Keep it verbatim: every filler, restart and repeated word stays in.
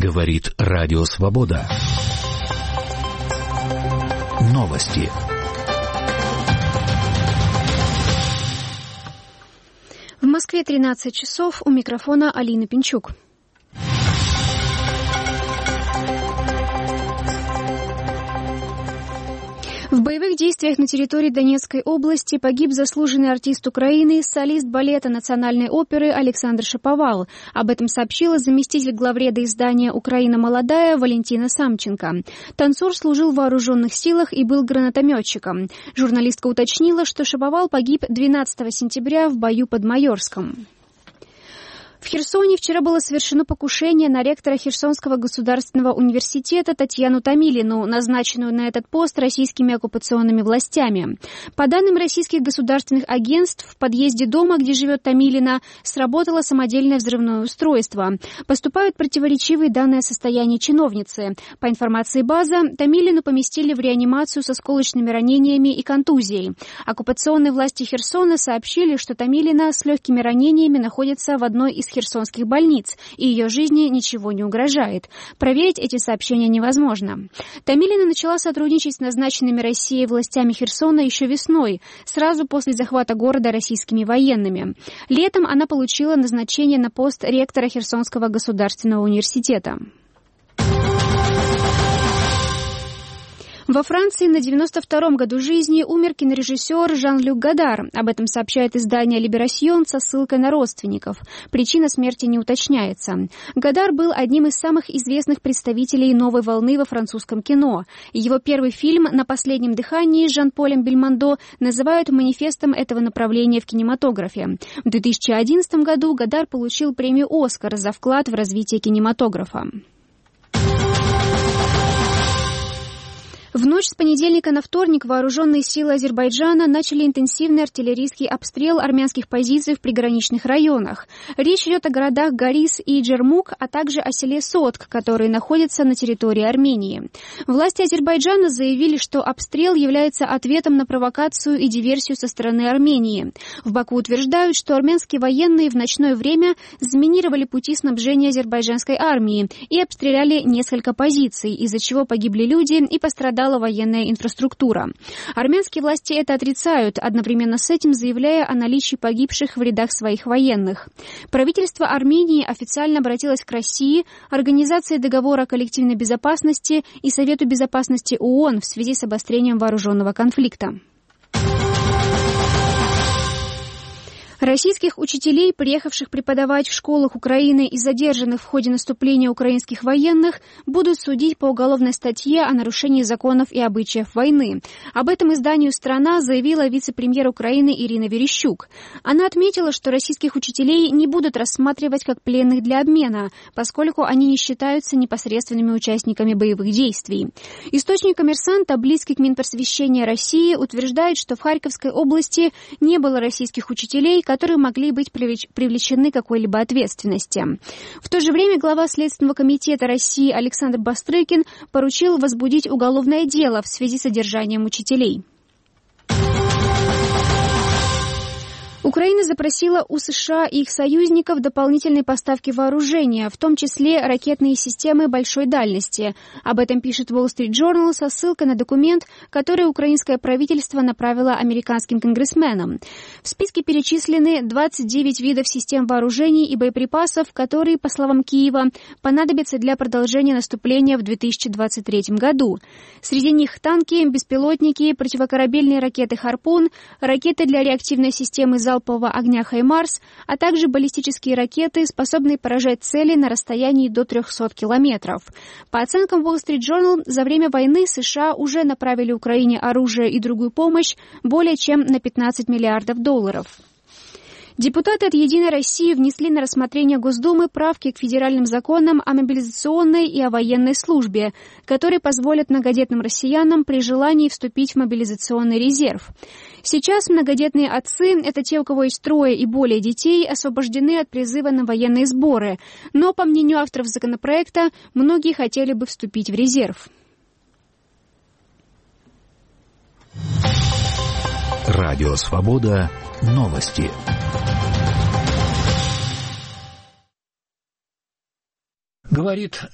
Говорит Радио Свобода. Новости. В Москве тринадцать часов, у микрофона Алина Пинчук. В боевых действиях на территории Донецкой области погиб заслуженный артист Украины, солист балета Национальной оперы Александр Шаповал. Об этом сообщила заместитель главреда издания «Украина молодая» Валентина Самченко. Танцор служил в вооруженных силах и был гранатометчиком. Журналистка уточнила, что Шаповал погиб двенадцатого сентября в бою под Майорском. В Херсоне вчера было совершено покушение на ректора Херсонского государственного университета Татьяну Томилину, назначенную на этот пост российскими оккупационными властями. По данным российских государственных агентств, в подъезде дома, где живет Томилина, сработало самодельное взрывное устройство. Поступают противоречивые данные о состоянии чиновницы. По информации БАЗа, Томилину поместили в реанимацию с осколочными ранениями и контузией. Оккупационные власти Херсона сообщили, что Томилина с легкими ранениями находится в одной из херсонских больниц, и ее жизни ничего не угрожает. Проверить эти сообщения невозможно. Томилина начала сотрудничать с назначенными Россией властями Херсона еще весной, сразу после захвата города российскими военными. Летом она получила назначение на пост ректора Херсонского государственного университета. Во Франции на девяносто втором году жизни умер кинорежиссер Жан-Люк Годар. Об этом сообщает издание «Либерасьон» со ссылкой на родственников. Причина смерти не уточняется. Годар был одним из самых известных представителей новой волны во французском кино. Его первый фильм «На последнем дыхании» с Жан-Полем Бельмондо называют манифестом этого направления в кинематографе. В две тысячи одиннадцатом году Годар получил премию «Оскар» за вклад в развитие кинематографа. В ночь с понедельника на вторник вооруженные силы Азербайджана начали интенсивный артиллерийский обстрел армянских позиций в приграничных районах. Речь идет о городах Горис и Джермук, а также о селе Сотк, которые находятся на территории Армении. Власти Азербайджана заявили, что обстрел является ответом на провокацию и диверсию со стороны Армении. В Баку утверждают, что армянские военные в ночное время заминировали пути снабжения азербайджанской армии и обстреляли несколько позиций, из-за чего погибли люди и пострадали военная инфраструктура. Армянские власти это отрицают, одновременно с этим заявляя о наличии погибших в рядах своих военных. Правительство Армении официально обратилось к России, Организации договора о коллективной безопасности и Совету безопасности ООН в связи с обострением вооруженного конфликта. Российских учителей, приехавших преподавать в школах Украины и задержанных в ходе наступления украинских военных, будут судить по уголовной статье о нарушении законов и обычаев войны. Об этом изданию «Страна» заявила вице-премьер Украины Ирина Верещук. Она отметила, что российских учителей не будут рассматривать как пленных для обмена, поскольку они не считаются непосредственными участниками боевых действий. Источник «Коммерсанта», близкий к Минпросвещения России, утверждает, что в Харьковской области не было российских учителей, которые могли быть привлечены к какой-либо ответственности. В то же время глава Следственного комитета России Александр Бастрыкин поручил возбудить уголовное дело в связи с содержанием учителей. Украина запросила у США и их союзников дополнительные поставки вооружения, в том числе ракетные системы большой дальности. Об этом пишет Wall Street Journal со ссылкой на документ, который украинское правительство направило американским конгрессменам. В списке перечислены двадцать девять видов систем вооружений и боеприпасов, которые, по словам Киева, понадобятся для продолжения наступления в две тысячи двадцать третьем году. Среди них танки, беспилотники, противокорабельные ракеты «Харпун», ракеты для реактивной системы залпового огня «Хаймарс», а также баллистические ракеты, способные поражать цели на расстоянии до трехсот километров. По оценкам Wall Street Journal, за время войны США уже направили Украине оружие и другую помощь более чем на пятнадцать миллиардов долларов. Депутаты от «Единой России» внесли на рассмотрение Госдумы правки к федеральным законам о мобилизационной и о военной службе, которые позволят многодетным россиянам при желании вступить в мобилизационный резерв. Сейчас многодетные отцы, это те, у кого есть трое и более детей, освобождены от призыва на военные сборы, но, по мнению авторов законопроекта, многие хотели бы вступить в резерв. Радио Свобода. Новости. Говорит